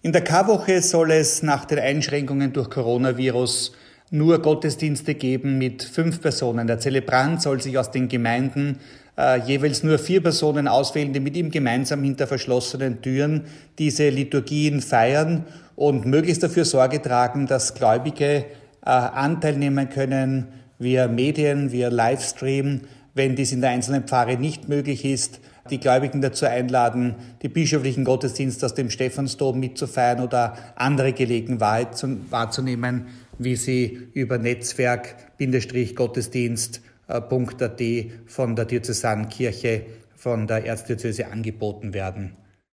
In der Karwoche soll es nach den Einschränkungen durch Coronavirus nur Gottesdienste geben mit 5 Personen. Der Zelebrant soll sich aus den Gemeinden jeweils nur 4 Personen auswählen, die mit ihm gemeinsam hinter verschlossenen Türen diese Liturgien feiern und möglichst dafür Sorge tragen, dass Gläubige Anteil nehmen können via Medien, via Livestream. Wenn dies in der einzelnen Pfarre nicht möglich ist, die Gläubigen dazu einladen, die bischöflichen Gottesdienste aus dem Stephansdom mitzufeiern oder andere Gelegenheit wahrzunehmen, wie sie über Netzwerk-Gottesdienst.at von der Diözesanenkirche, von der Erzdiözese angeboten werden.